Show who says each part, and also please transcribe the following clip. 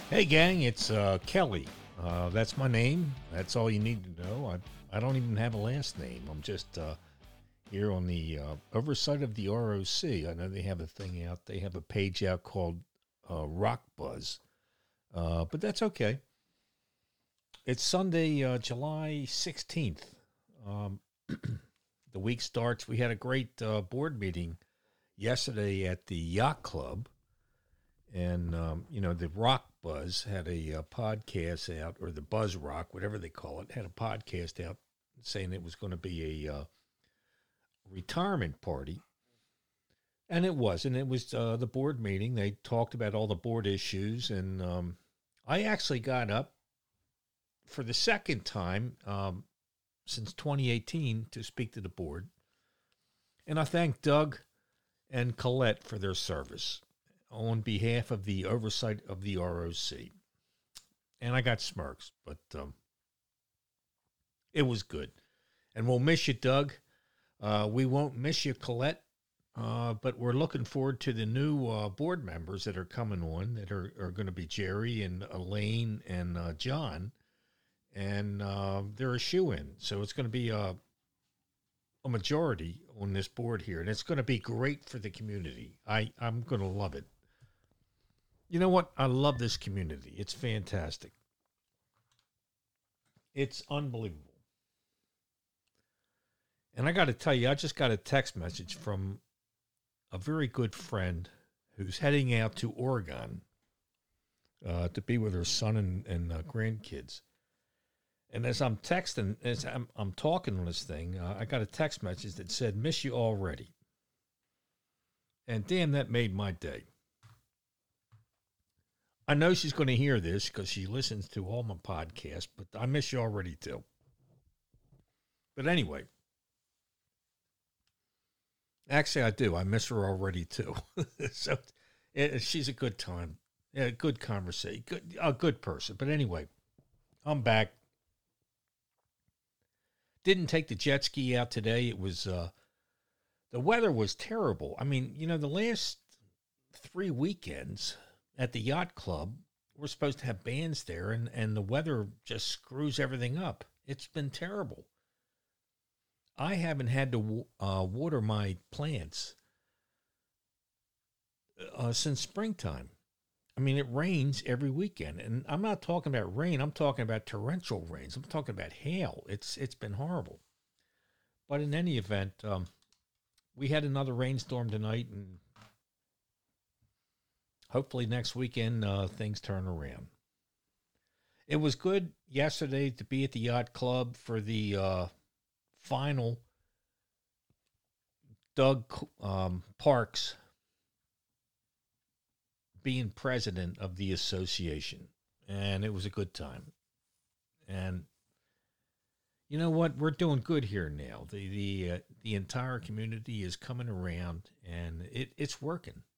Speaker 1: Hey, gang, it's Kelly. That's my name. That's all you need to know. I don't even have a last name. I'm just here on the oversight of the ROC. I know they have a thing out. They have a page out called Rock Buzz, but that's okay. It's Sunday, July 16th. Um, the week starts. We had a great board meeting yesterday at the Yacht Club. And, the Rock Buzz had a podcast out, or the Buzz Rock, whatever they call it, had a podcast out saying it was going to be a retirement party. And it wasn't. It was the board meeting. They talked about all the board issues. And I actually got up for the second time since 2018 to speak to the board. And I thank Doug and Colette for their service on behalf of the oversight of the ROC. And I got smirks, but it was good. And we'll miss you, Doug. We won't miss you, Colette, but we're looking forward to the new board members that are coming on that are going to be Jerry and Elaine and John. And they're a shoe-in. So it's going to be a majority on this board here. And it's going to be great for the community. I'm going to love it. You know what? I love this community. It's fantastic. It's unbelievable. And I got to tell you, I just got a text message from a very good friend who's heading out to Oregon to be with her son and grandkids. And as I'm texting, as I'm talking on this thing, I got a text message that said, "Miss you already." And damn, that made my day. I know she's going to hear this because she listens to all my podcasts, but I miss you already too. But anyway, actually I do. I miss her already too. So she's a good time, good conversation, a good person. But anyway, I'm back. Didn't take the jet ski out today. It was, the weather was terrible. I mean, the last 3 weekends at the yacht club, we're supposed to have bands there, and the weather just screws everything up. It's been terrible. I haven't had to water my plants since springtime. I mean, it rains every weekend, and I'm not talking about rain. I'm talking about torrential rains. I'm talking about hail. It's been horrible. But in any event, we had another rainstorm tonight, and hopefully next weekend things turn around. It was good yesterday to be at the yacht club for the final Doug Parks being president of the association. And it was a good time. And you know what? We're doing good here now. The entire community is coming around, and it's working.